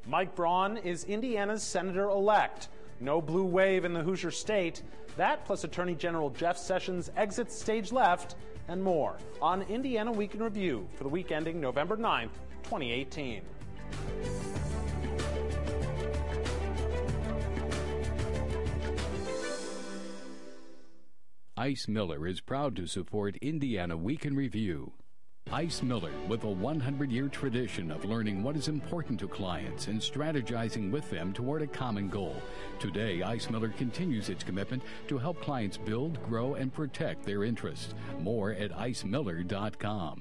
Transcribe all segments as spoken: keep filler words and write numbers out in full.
Mike Braun is Indiana's senator-elect. No blue wave in the Hoosier state. That plus Attorney General Jeff Sessions exits stage left and more on Indiana Week in Review for the week ending November ninth, twenty eighteen. Ice Miller is proud to support Indiana Week in Review. Ice Miller, with a one hundred year tradition of learning what is important to clients and strategizing with them toward a common goal. Today, Ice Miller continues its commitment to help clients build, grow, and protect their interests. More at ice miller dot com.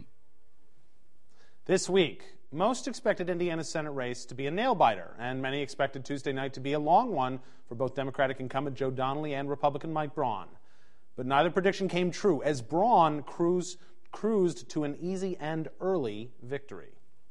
This week, most expected Indiana Senate race to be a nail-biter, and many expected Tuesday night to be a long one for both Democratic incumbent Joe Donnelly and Republican Mike Braun. But neither prediction came true, as Braun cruised cruised to an easy and early victory.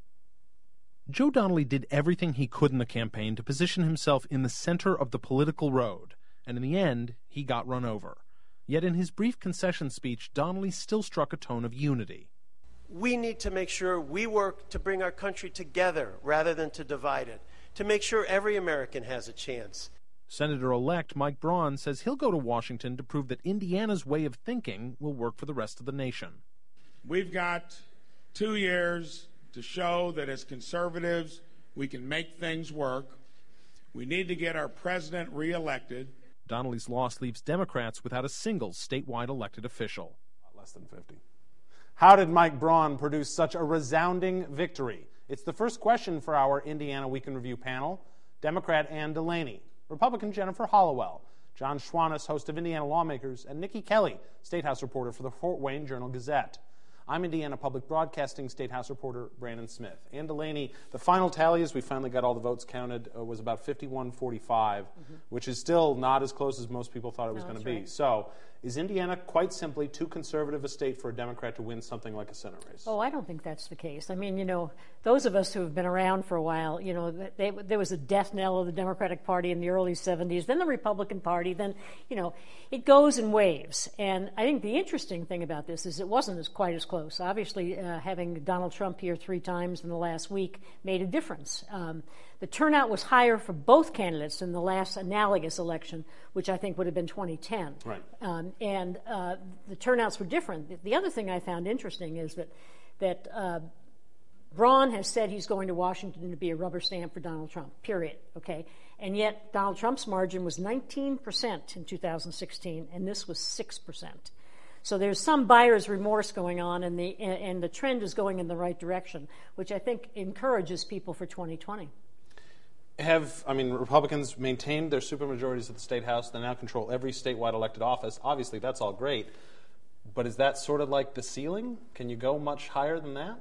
Joe Donnelly did everything he could in the campaign to position himself in the center of the political road, and in the end, he got run over. Yet in his brief concession speech, Donnelly still struck a tone of unity. We need to make sure we work to bring our country together rather than to divide it, to make sure every American has a chance. Senator-elect Mike Braun says he'll go to Washington to prove that Indiana's way of thinking will work for the rest of the nation. We've got two years to show that as conservatives, we can make things work. We need to get our president reelected. Donnelly's loss leaves Democrats without a single statewide elected official. Less than fifty. How did Mike Braun produce such a resounding victory? It's the first question for our Indiana Week in Review panel. Democrat Ann Delaney, Republican Jennifer Hollowell, John Schwannis, host of Indiana Lawmakers, and Nikki Kelly, State House reporter for the Fort Wayne Journal-Gazette. I'm Indiana Public Broadcasting State House reporter Brandon Smith. Ann Delaney, the final tally, as we finally got all the votes counted, uh, was about fifty-one forty-five, mm-hmm. which is still not as close as most people thought it was no, going to be. Right. So is Indiana quite simply too conservative a state for a Democrat to win something like a Senate race? Oh, I don't think that's the case. I mean, you know, those of us who have been around for a while, you know, they, there was a death knell of the Democratic Party in the early seventies, then the Republican Party, then, you know, it goes in waves. And I think the interesting thing about this is it wasn't as quite as close. Obviously, uh, having Donald Trump here three times in the last week made a difference. Um, the turnout was higher for both candidates in the last analogous election, which I think would have been twenty ten. Right. Um, and uh, the turnouts were different. The other thing I found interesting is that that uh, Braun has said he's going to Washington to be a rubber stamp for Donald Trump, period, okay? And yet Donald Trump's margin was nineteen percent in two thousand sixteen, and this was six percent. So there's some buyer's remorse going on, and the and the trend is going in the right direction, which I think encourages people for twenty twenty. Have, I mean, Republicans maintained their supermajorities at the State House. They now control every statewide elected office. Obviously, that's all great. But is that sort of like the ceiling? Can you go much higher than that?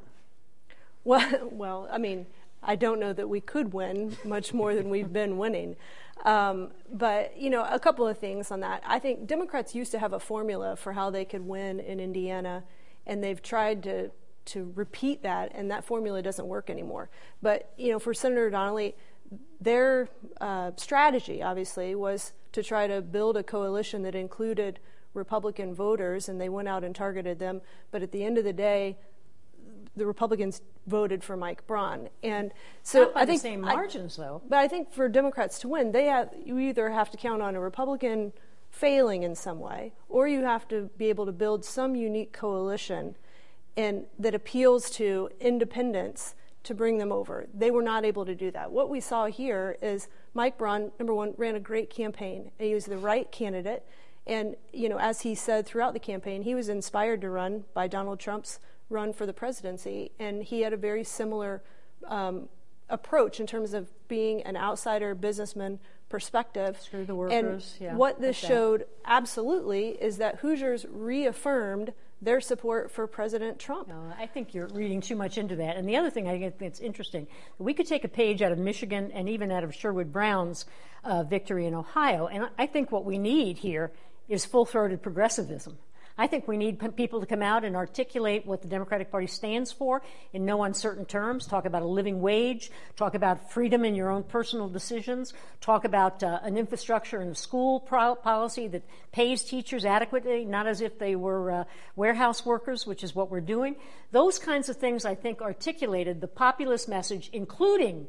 Well, well, I mean, I don't know that we could win much more than we've been winning. Um, but, you know, a couple of things on that. I think Democrats used to have a formula for how they could win in Indiana, and they've tried to to repeat that, and that formula doesn't work anymore. But, you know, for Senator Donnelly, their uh, strategy, obviously, was to try to build a coalition that included Republican voters, and they went out and targeted them. But at the end of the day, the Republicans voted for Mike Braun, and so Not by I think the same margins, I, though. But I think for Democrats to win, they have you either have to count on a Republican failing in some way, or you have to be able to build some unique coalition, and that appeals to independents to bring them over. They were not able to do that. What we saw here is Mike Braun, number one, ran a great campaign. He was the right candidate, and you know, as he said throughout the campaign, he was inspired to run by Donald Trump's run for the presidency, and he had a very similar um, approach in terms of being an outsider businessman perspective. Screw the workers. And yeah, what this like showed absolutely is that Hoosiers reaffirmed their support for President Trump. No, I think you're reading too much into that. And the other thing I think that's interesting, we could take a page out of Michigan and even out of Sherwood Brown's uh, victory in Ohio, and I think what we need here is full-throated progressivism. I think we need p- people to come out and articulate what the Democratic Party stands for in no uncertain terms, talk about a living wage, talk about freedom in your own personal decisions, talk about uh, an infrastructure and a school pro- policy that pays teachers adequately, not as if they were uh, warehouse workers, which is what we're doing. Those kinds of things, I think, articulated the populist message, including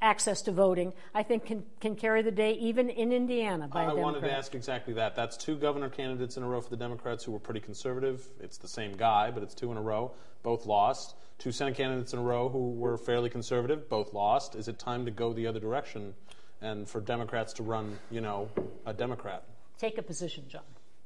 access to voting, I think can, can carry the day even in Indiana by a I Democrat. wanted to ask exactly that. That's two governor candidates in a row for the Democrats who were pretty conservative. It's the same guy, but it's two in a row. Both lost. Two Senate candidates in a row who were fairly conservative. Both lost. Is it time to go the other direction and for Democrats to run, you know, a Democrat? Take a position, John.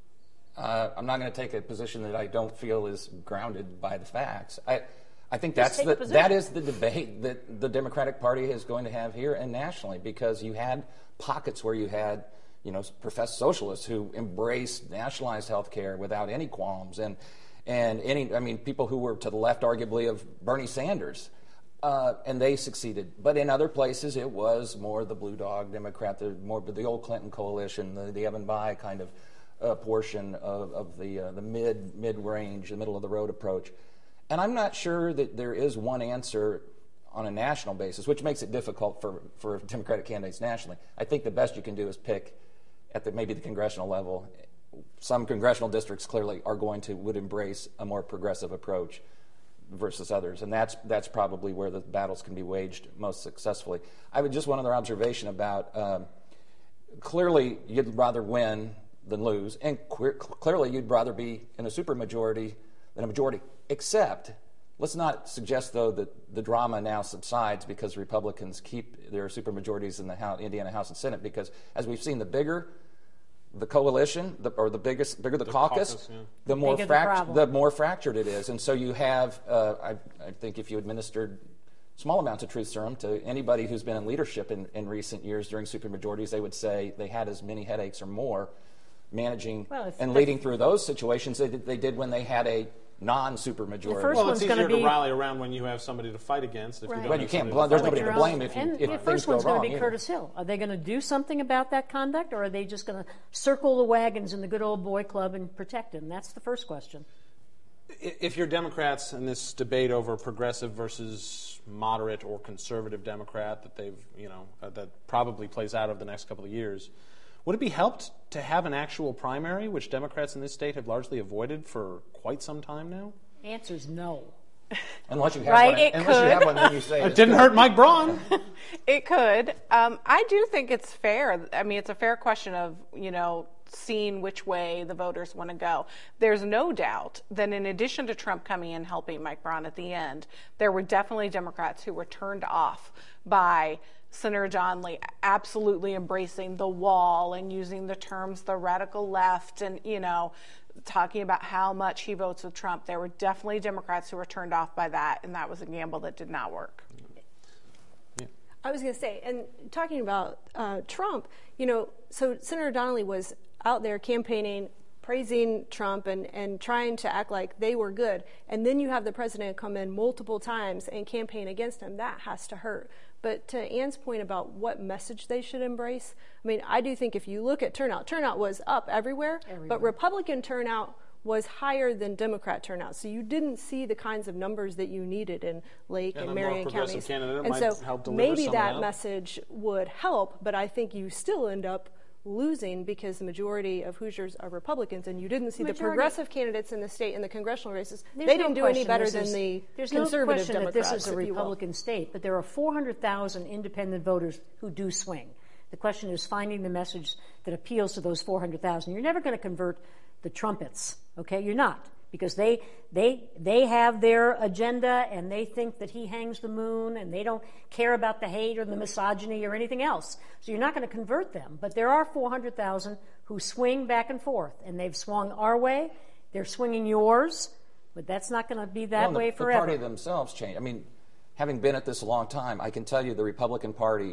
Uh, I'm not going to take a position that I don't feel is grounded by the facts. I, I think that's the, that is the debate that the Democratic Party is going to have here and nationally, because you had pockets where you had, you know, professed socialists who embraced nationalized health care without any qualms, and and any, I mean, people who were to the left, arguably, of Bernie Sanders, uh, and they succeeded. But in other places, it was more the blue dog Democrat, the more the old Clinton coalition, the, the Evan Bayh kind of uh, portion of, of the uh, the mid mid range, the middle of the road approach. And I'm not sure that there is one answer on a national basis, which makes it difficult for, for Democratic candidates nationally. I think the best you can do is pick at the, maybe the congressional level. Some congressional districts clearly are going to would embrace a more progressive approach versus others, and that's that's probably where the battles can be waged most successfully. I would just one other observation about um, clearly you'd rather win than lose, and que- clearly you'd rather be in a supermajority than a majority. Except, let's not suggest, though, that the drama now subsides because Republicans keep their supermajorities in the House, Indiana House and Senate, because as we've seen, the bigger the coalition, the, or the biggest, bigger the, the caucus, caucus yeah. the, more fract- the, the more fractured it is. And so you have, uh, I, I think if you administered small amounts of truth serum to anybody who's been in leadership in, in recent years during supermajorities, they would say they had as many headaches or more managing well, and leading through those situations as they, they did when they had a non-supermajority. Well, it's easier to be, rally around when you have somebody to fight against. If right. you don't but you can't. Bl- there's nobody to blame if, you, and if the things first go one's wrong. going to be Curtis Hill. Are they going to do something about that conduct, or are they just going to circle the wagons in the good old boy club and protect him? That's the first question. If you're Democrats in this debate over progressive versus moderate or conservative Democrat that they've, you know, uh, that probably plays out over the next couple of years, would it be helped to have an actual primary, which Democrats in this state have largely avoided for quite some time now? Answer is no. Unless you have right, one, it unless could. you have one, then you say it didn't hurt Mike Braun. It could. Um, I do think it's fair. I mean, it's a fair question of, you know, seeing which way the voters want to go. There's no doubt that in addition to Trump coming in helping Mike Braun at the end, there were definitely Democrats who were turned off by Senator Donnelly absolutely embracing the wall and using the terms the radical left and, you know, talking about how much he votes with Trump. There were definitely Democrats who were turned off by that, and that was a gamble that did not work. Yeah. I was going to say, and talking about uh, Trump, you know, so Senator Donnelly was out there campaigning, praising Trump and, and trying to act like they were good. And then you have the president come in multiple times and campaign against him. That has to hurt. But to Ann's point about what message they should embrace, I mean, I do think if you look at turnout, turnout was up everywhere, everywhere. But Republican turnout was higher than Democrat turnout. So you didn't see the kinds of numbers that you needed in Lake and, and Marion counties. And so maybe that out. message would help, but I think you still end up losing because the majority of Hoosiers are Republicans, and you didn't see majority. the progressive candidates in the state in the congressional races. There's they no didn't do any better is, than the there's conservative no question Democrats. That this is a Republican state, but there are four hundred thousand independent voters who do swing. The question is finding the message that appeals to those four hundred thousand. You're never going to convert the trumpets, okay? You're not. Because they they they have their agenda and they think that he hangs the moon and they don't care about the hate or the misogyny or anything else. So you're not going to convert them. But there are four hundred thousand who swing back and forth, and they've swung our way. They're swinging yours, but that's not going to be that well, way the, forever. The party themselves change. I mean, having been at this a long time, I can tell you the Republican Party,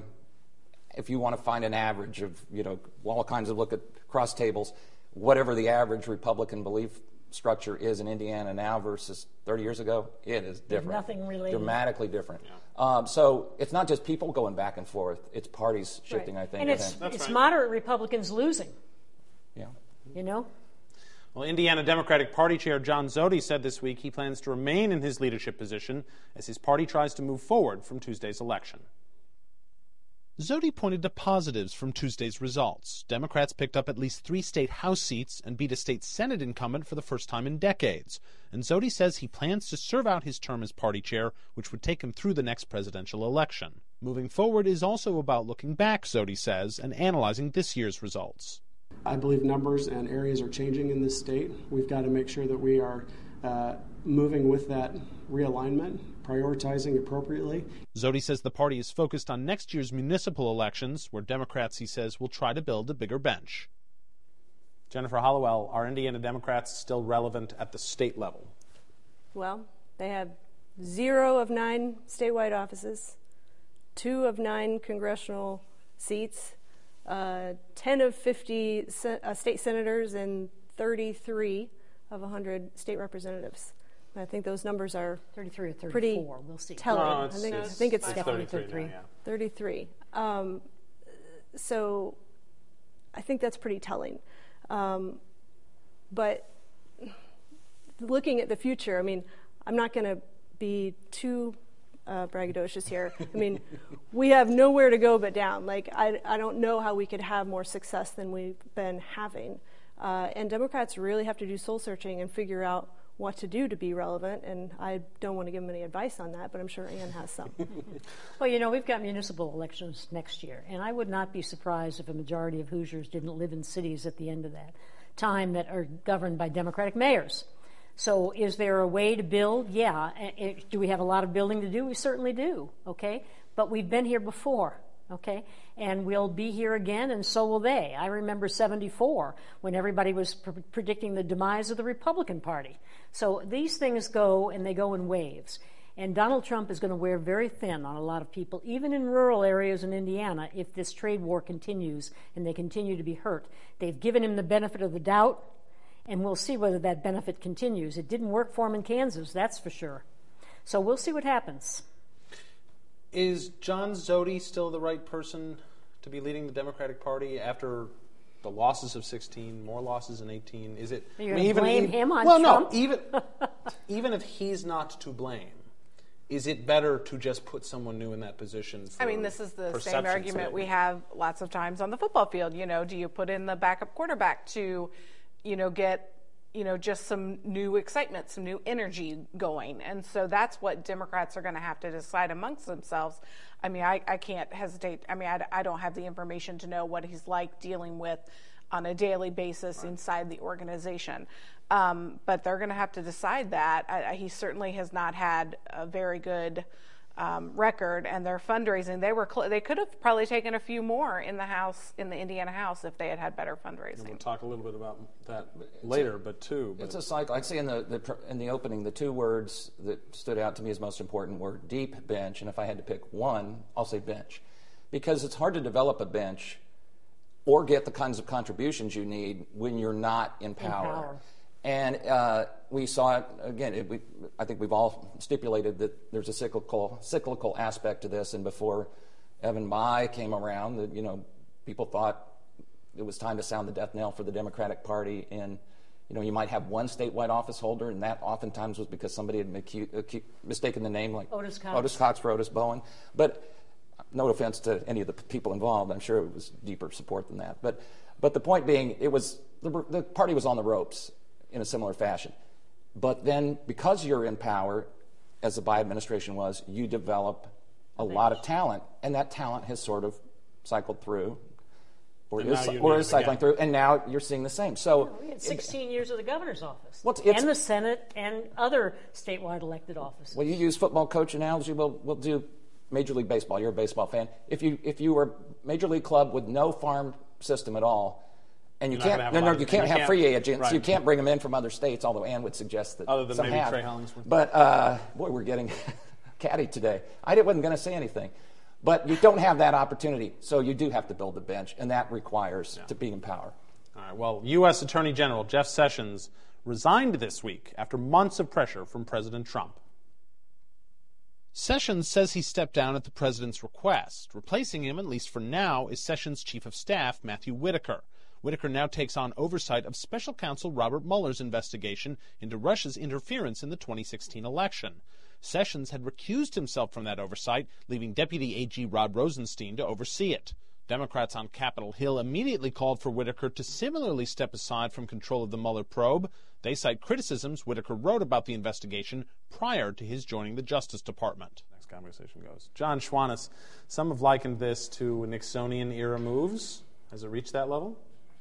if you want to find an average of, you know, all kinds of look at cross tables, whatever the average Republican belief structure is in Indiana now versus thirty years ago, it is different. There's nothing related. Dramatically different. Yeah. Um, so it's not just people going back and forth, it's parties shifting, right. I think. And it's, That's it's right. moderate Republicans losing. Yeah. You know? Well, Indiana Democratic Party Chair John Zodi said this week he plans to remain in his leadership position as his party tries to move forward from Tuesday's election. Zodi pointed to positives from Tuesday's results. Democrats picked up at least three state House seats and beat a state Senate incumbent for the first time in decades. And Zodi says he plans to serve out his term as party chair, which would take him through the next presidential election. Moving forward is also about looking back, Zodi says, and analyzing this year's results. I believe numbers and areas are changing in this state. We've got to make sure that we are uh, moving with that realignment, prioritizing appropriately. Zodi says the party is focused on next year's municipal elections, where Democrats, he says, will try to build a bigger bench. Jennifer Hollowell, are Indiana Democrats still relevant at the state level? Well, they have zero of nine statewide offices, two of nine congressional seats, uh, ten of fifty se- uh, state senators, and thirty-three of one hundred state representatives. I think those numbers are thirty-three or thirty-four. Pretty we'll see. telling. No, it's, I think it's, I think it's, it's definitely thirty-three. Now, yeah. thirty-three. Um, so I think that's pretty telling. Um, but looking at the future, I mean, I'm not going to be too uh, braggadocious here. I mean, we have nowhere to go but down. Like, I, I don't know how we could have more success than we've been having. Uh, and Democrats really have to do soul searching and figure out what to do to be relevant, and I don't want to give them any advice on that, but I'm sure Ann has some. Well, you know, we've got municipal elections next year, and I would not be surprised if a majority of Hoosiers didn't live in cities at the end of that time that are governed by Democratic mayors. So is there a way to build? Yeah. Do we have a lot of building to do? We certainly do, okay? But we've been here before. Okay, and we'll be here again, and so will they. I remember seventy-four when everybody was pr- predicting the demise of the Republican Party. So these things go, and they go in waves. And Donald Trump is going to wear very thin on a lot of people, even in rural areas in Indiana, if this trade war continues and they continue to be hurt. They've given him the benefit of the doubt, and we'll see whether that benefit continues. It didn't work for him in Kansas, that's for sure. So we'll see what happens. Is John Zodi still the right person to be leading the Democratic Party after the losses of sixteen, more losses in eighteen? Is it? You're I mean, going to blame even, him on well, Trump? no. Even even if he's not to blame, is it better to just put someone new in that position? For I mean, this is the same perception's argument sake? we have lots of times on the football field. You know, do you put in the backup quarterback to, you know, get, you know, just some new excitement, some new energy going? And so that's what Democrats are going to have to decide amongst themselves. I mean, I, I can't hesitate. I mean, I, I don't have the information to know what he's like dealing with on a daily basis right. inside the organization. Um, but they're going to have to decide that. I, I, he certainly has not had a very good um, record, and their fundraising, they were cl- they could have probably taken a few more in the House, in the Indiana House, if they had had better fundraising. And we'll talk a little bit about that later, but two. But it's a cycle. I'd say in the, the in the opening, the two words that stood out to me as most important were deep bench, and if I had to pick one, I'll say bench, because it's hard to develop a bench or get the kinds of contributions you need when you're not in power. In power. And uh, we saw it again. It, we, I think we've all stipulated that there's a cyclical cyclical aspect to this. And before Evan Bayh came around, that you know, people thought it was time to sound the death knell for the Democratic Party. And you know, you might have one statewide office holder, and that oftentimes was because somebody had acu- acu- mistaken the name, like Otis Cox. Otis Cox for Otis Bowen. But no offense to any of the people involved, I'm sure it was deeper support than that. But but the point being, it was the, the party was on the ropes in a similar fashion. But then, because you're in power, as the Bayh administration was, you develop a lot of talent, and that talent has sort of cycled through, or and is, or is cycling again. through, and now you're seeing the same. So, well, we had sixteen it, years of the governor's office, well, it's, and the Senate, and other statewide elected offices. Well, you use football coach analogy. We'll, we'll do Major League Baseball. You're a baseball fan. If you if you were a Major League club with no farm system at all, and you You're can't, no, no, you can't you have can't, free agents. Right. You can't bring them in from other states. Although Ann would suggest that other than some maybe have. Trey Hollingsworth. But uh, boy, we're getting catty today. I wasn't going to say anything, but you don't have that opportunity, so you do have to build the bench, and that requires yeah. to be in power. All right. Well, U S Attorney General Jeff Sessions resigned this week after months of pressure from President Trump. Sessions says he stepped down at the president's request. Replacing him, at least for now, is Sessions' chief of staff, Matthew Whitaker. Whitaker now takes on oversight of special counsel Robert Mueller's investigation into Russia's interference in the twenty sixteen election. Sessions had recused himself from that oversight, leaving Deputy A G Rod Rosenstein to oversee it. Democrats on Capitol Hill immediately called for Whitaker to similarly step aside from control of the Mueller probe. They cite criticisms Whitaker wrote about the investigation prior to his joining the Justice Department. Next conversation goes. John Schwantes, some have likened this to Nixonian-era moves. Has it reached that level?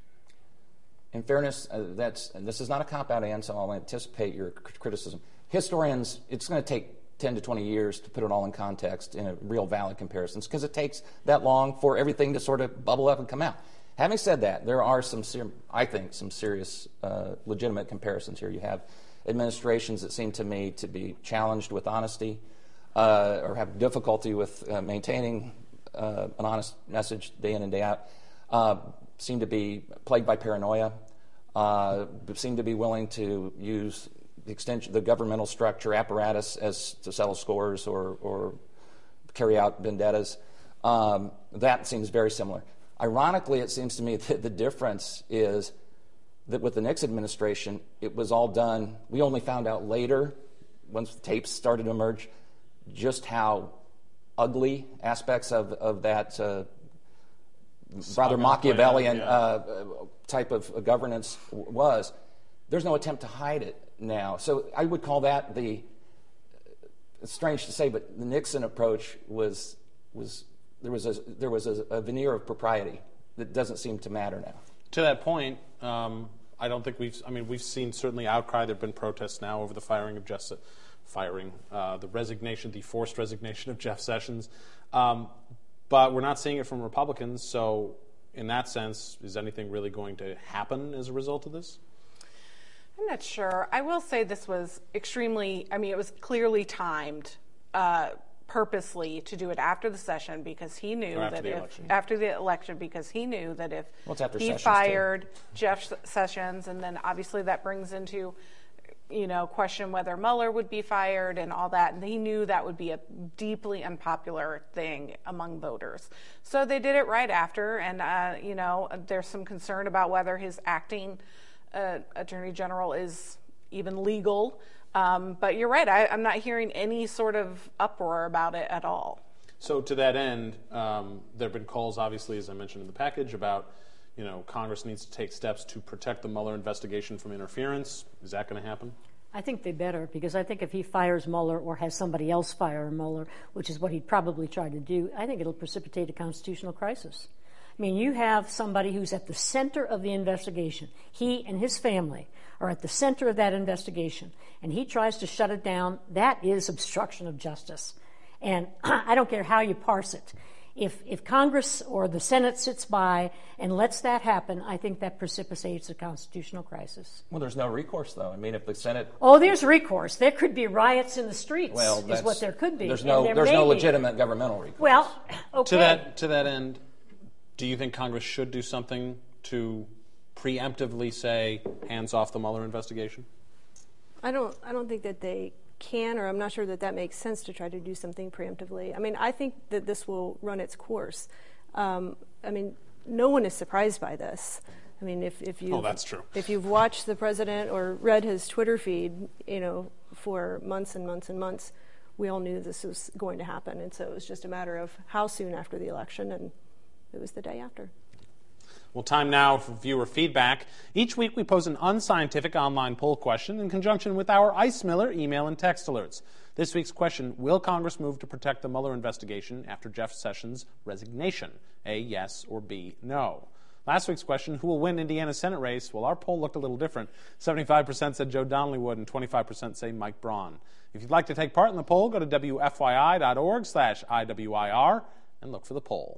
In fairness, uh, that's and this is not a cop-out answer, so I'll anticipate your criticism. Historians, it's going to take ten to twenty years to put it all in context in a real valid comparisons because it takes that long for everything to sort of bubble up and come out. Having said that, there are some, ser- I think, some serious uh, legitimate comparisons here. You have administrations that seem to me to be challenged with honesty uh, or have difficulty with uh, maintaining uh, an honest message day in and day out, uh, seem to be plagued by paranoia, uh, seem to be willing to use the extension, the governmental structure apparatus as to settle scores or, or carry out vendettas. Um, that seems very similar. Ironically, it seems to me that the difference is that with the Nixon administration, it was all done. We only found out later, once the tapes started to emerge, just how ugly aspects of, of that uh, rather Machiavellian yeah. uh, type of governance was. There's no attempt to hide it now. So I would call that the, it's strange to say, but the Nixon approach was, was there was, a, there was a, a veneer of propriety that doesn't seem to matter now. To that point, um, I don't think we've, I mean, we've seen certainly outcry. There have been protests now over the firing of Jeff, firing, uh, the resignation, the forced resignation of Jeff Sessions. Um, but we're not seeing it from Republicans. So in that sense, is anything really going to happen as a result of this? I'm not sure. I will say this was extremely, I mean, it was clearly timed uh, purposely to do it after the session because he knew after that the if, election. after the election, because he knew that if well, he Sessions fired too. Jeff Sessions, and then obviously that brings into, you know, question whether Mueller would be fired and all that. And he knew that would be a deeply unpopular thing among voters. So they did it right after. And, uh, you know, there's some concern about whether his acting Uh, Attorney General is even legal. Um, but you're right, I, I'm not hearing any sort of uproar about it at all. So to that end, um, there have been calls, obviously, as I mentioned in the package, about, you know, Congress needs to take steps to protect the Mueller investigation from interference. Is that going to happen? I think they better, because I think if he fires Mueller or has somebody else fire Mueller, which is what he'd probably try to do, I think it'll precipitate a constitutional crisis. I mean, you have somebody who's at the center of the investigation. He and his family are at the center of that investigation, and he tries to shut it down. That is obstruction of justice. And I don't care how you parse it. If, if Congress or the Senate sits by and lets that happen, I think that precipitates a constitutional crisis. Well, there's no recourse, though. I mean, if the Senate... Oh, there's recourse. There could be riots in the streets, well, is what there could be. There's no, there there's no be. legitimate governmental recourse. Well, okay. To that, to that end, do you think Congress should do something to preemptively say, hands off the Mueller investigation? I don't, I don't think that they can, or I'm not sure that that makes sense to try to do something preemptively. I mean, I think that this will run its course. Um, I mean, no one is surprised by this. I mean, if, if you oh, that's true. if you've watched the president or read his Twitter feed, you know, for months and months and months, we all knew this was going to happen, and so it was just a matter of how soon after the election, and it was the day after. Well, time now for viewer feedback. Each week we pose an unscientific online poll question in conjunction with our Ice Miller email and text alerts. This week's question, will Congress move to protect the Mueller investigation after Jeff Sessions' resignation? A, yes, or B, no. Last week's question, who will win Indiana's Senate race? Well, our poll looked a little different. seventy-five percent said Joe Donnelly would, and twenty-five percent say Mike Braun. If you'd like to take part in the poll, go to W F Y I dot org slash I W I R and look for the poll.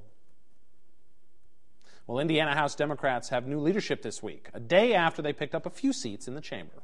Well, Indiana House Democrats have new leadership this week, a day after they picked up a few seats in the chamber.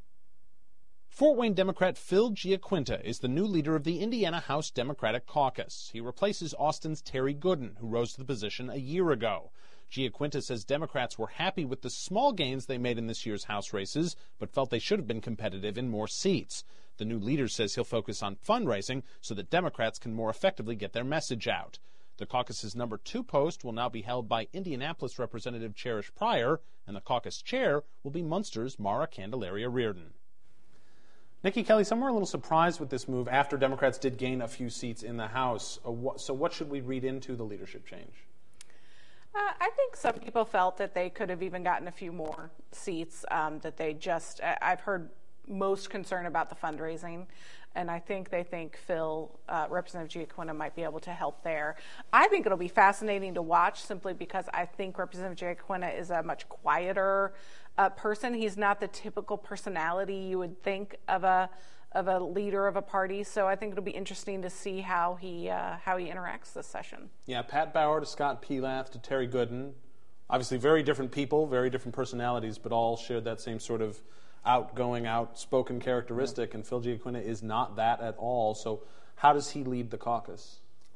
Fort Wayne Democrat Phil Giaquinta is the new leader of the Indiana House Democratic Caucus. He replaces Austin's Terry Gooden, who rose to the position a year ago. Giaquinta says Democrats were happy with the small gains they made in this year's House races, but felt they should have been competitive in more seats. The new leader says he'll focus on fundraising so that Democrats can more effectively get their message out. The caucus's number two post will now be held by Indianapolis Representative Cherish Pryor, and the caucus chair will be Munster's Mara Candelaria Reardon. Nikki Kelly, some were a little surprised with this move after Democrats did gain a few seats in the House. Uh, wh- so what should we read into the leadership change? Uh, I think some people felt that they could have even gotten a few more seats, um, that they just, I've heard most concern about the fundraising, and I think they think Phil, uh, Representative Giaquina might be able to help there. I think it'll be fascinating to watch simply because I think Representative Giaquina is a much quieter uh, person. He's not the typical personality you would think of a of a leader of a party, so I think it'll be interesting to see how he uh, how he interacts this session. Yeah, Pat Bauer to Scott Pilath to Terry Gooden. Obviously very different people, very different personalities, but all shared that same sort of outgoing, outspoken characteristic, yeah. And Phil Giaquina is not that at all. So how does he lead the caucus?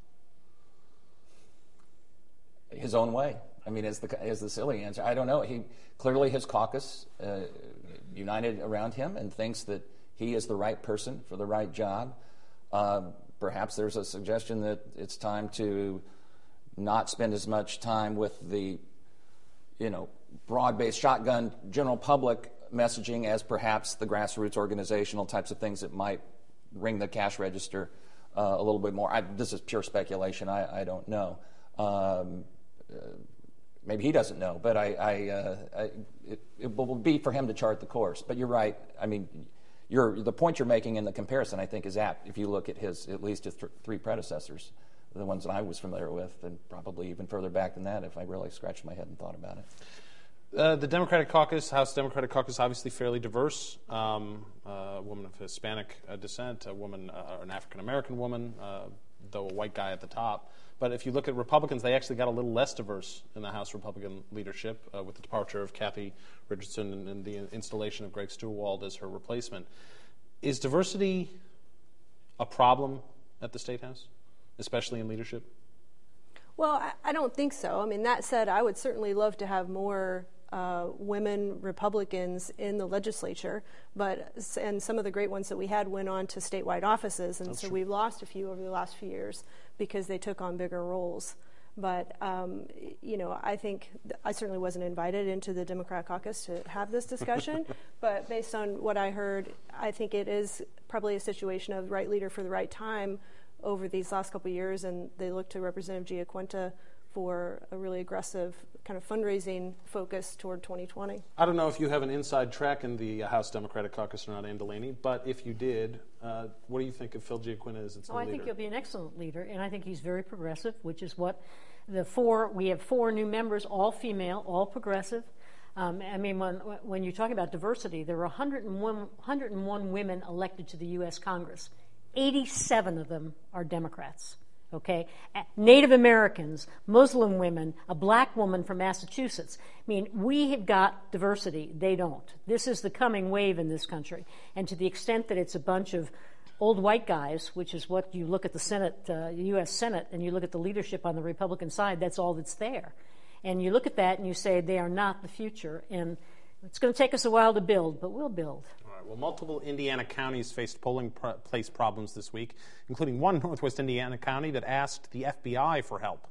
His own way. I mean, is the, is the silly answer. I don't know. He clearly his caucus uh, united around him and thinks that he is the right person for the right job. Uh, perhaps there's a suggestion that it's time to not spend as much time with the, you know, broad-based shotgun general public messaging as perhaps the grassroots organizational types of things that might ring the cash register uh, a little bit more. I, this is pure speculation. I, I don't know. Um, uh, maybe he doesn't know, but I, I, uh, I it, it will be for him to chart the course. But you're right. I mean, you're, the point you're making in the comparison, I think, is apt if you look at his at least his th- three predecessors, the ones that I was familiar with, and probably even further back than that if I really scratched my head and thought about it. Uh, the Democratic caucus, House Democratic caucus, obviously fairly diverse. Um, uh, a woman of Hispanic uh, descent, a woman, uh, an African-American woman, uh, though a white guy at the top. But if you look at Republicans, they actually got a little less diverse in the House Republican leadership uh, with the departure of Kathy Richardson and, and the installation of Greg Stewart as her replacement. Is diversity a problem at the State House, especially in leadership? Well, I, I don't think so. I mean, that said, I would certainly love to have more Uh, women Republicans in the legislature, but and some of the great ones that we had went on to statewide offices, and That's so true. We've lost a few over the last few years because they took on bigger roles. But um, you know, I think th- I certainly wasn't invited into the Democrat caucus to have this discussion, but based on what I heard, I think it is probably a situation of right leader for the right time over these last couple of years, and they look to Representative Giaquina for a really aggressive kind of fundraising focus toward twenty twenty. I don't know if you have an inside track in the House Democratic caucus or not, Ann Delaney, but if you did, uh, what do you think of Phil Giaquina as its oh, leader? I think he'll be an excellent leader, and I think he's very progressive, which is what the four, we have four new members, all female, all progressive. Um, I mean, when, when you talk about diversity, there were one hundred and one, one hundred and one women elected to the U S Congress. eighty-seven of them are Democrats. Okay, Native Americans, Muslim women, a black woman from Massachusetts. I mean, we have got diversity. They don't. This is the coming wave in this country. And to the extent that it's a bunch of old white guys, which is what you look at the Senate, uh, U S Senate, and you look at the leadership on the Republican side, that's all that's there. And you look at that and you say they are not the future. And it's going to take us a while to build, but we'll build. Well, multiple Indiana counties faced polling pr- place problems this week, including one Northwest Indiana county that asked the F B I for help.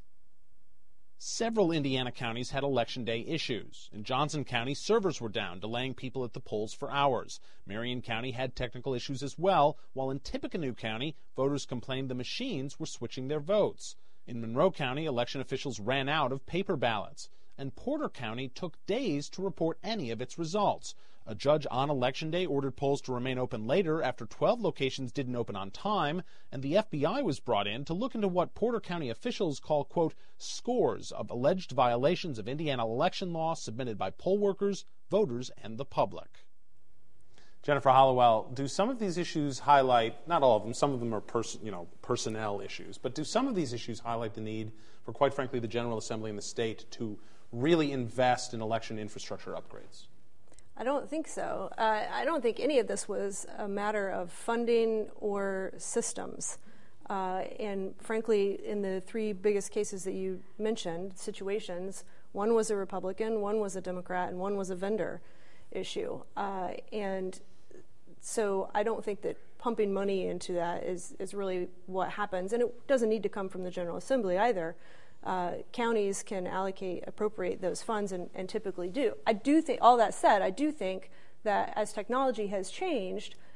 Several Indiana counties had Election Day issues. In Johnson County, servers were down, delaying people at the polls for hours. Marion County had technical issues as well, while in Tippecanoe County, voters complained the machines were switching their votes. In Monroe County, election officials ran out of paper ballots. And Porter County took days to report any of its results. A judge on Election Day ordered polls to remain open later after twelve locations didn't open on time, and the F B I was brought in to look into what Porter County officials call, quote, scores of alleged violations of Indiana election law submitted by poll workers, voters, and the public. Jennifer Hollowell, do some of these issues highlight, not all of them, some of them are pers- you know, personnel issues, but do some of these issues highlight the need for, quite frankly, the General Assembly and the state to really invest in election infrastructure upgrades? I don't think so. Uh, I don't think any of this was a matter of funding or systems. Uh, and frankly, in the three biggest cases that you mentioned, situations, one was a Republican, one was a Democrat, and one was a vendor issue. Uh, and so I don't think that pumping money into that is, is really what happens. And it doesn't need to come from the General Assembly either. Uh, counties can allocate, appropriate those funds, and, and typically do. I do think, all that said, I do think that as technology has changed,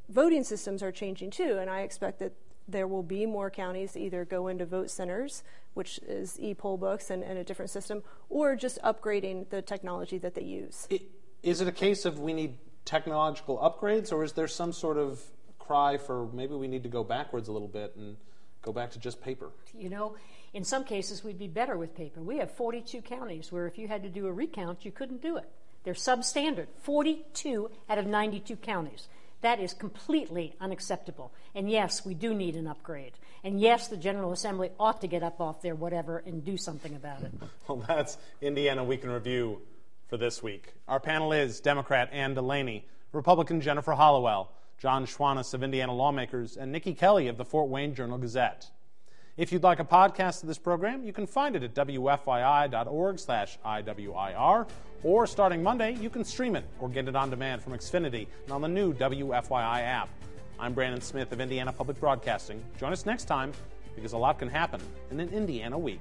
voting systems are changing too, and I expect that there will be more counties that either go into vote centers, which is e-poll books and, and a different system, or just upgrading the technology that they use. It, is it a case of we need technological upgrades, or is there some sort of cry for maybe we need to go backwards a little bit and go back to just paper? You know, in some cases we'd be better with paper. We have forty-two counties where if you had to do a recount, you couldn't do it. They're substandard. forty-two out of ninety-two counties. That is completely unacceptable. And yes, we do need an upgrade. And yes, the General Assembly ought to get up off their whatever and do something about it. Well, that's Indiana Week in Review for this week. Our panel is Democrat Ann Delaney, Republican Jennifer Hollowell, John Schwannis of Indiana Lawmakers, and Nikki Kelly of the Fort Wayne Journal-Gazette. If you'd like a podcast of this program, you can find it at W F Y I dot org slash I W I R, or starting Monday, you can stream it or get it on demand from Xfinity and on the new W F Y I app. I'm Brandon Smith of Indiana Public Broadcasting. Join us next time, because a lot can happen in an Indiana week.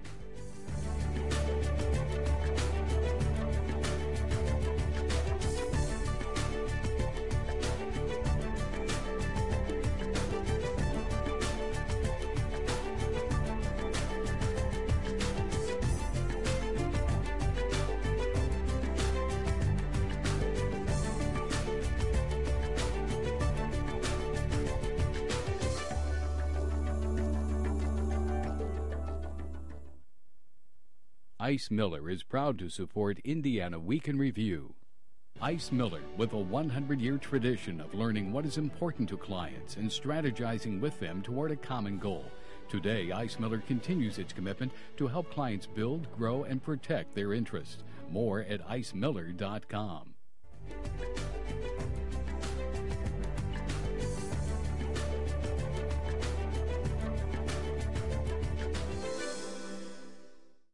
Ice Miller is proud to support Indiana Week in Review. Ice Miller, with a one hundred year tradition of learning what is important to clients and strategizing with them toward a common goal. Today, Ice Miller continues its commitment to help clients build, grow, and protect their interests. More at ice miller dot com.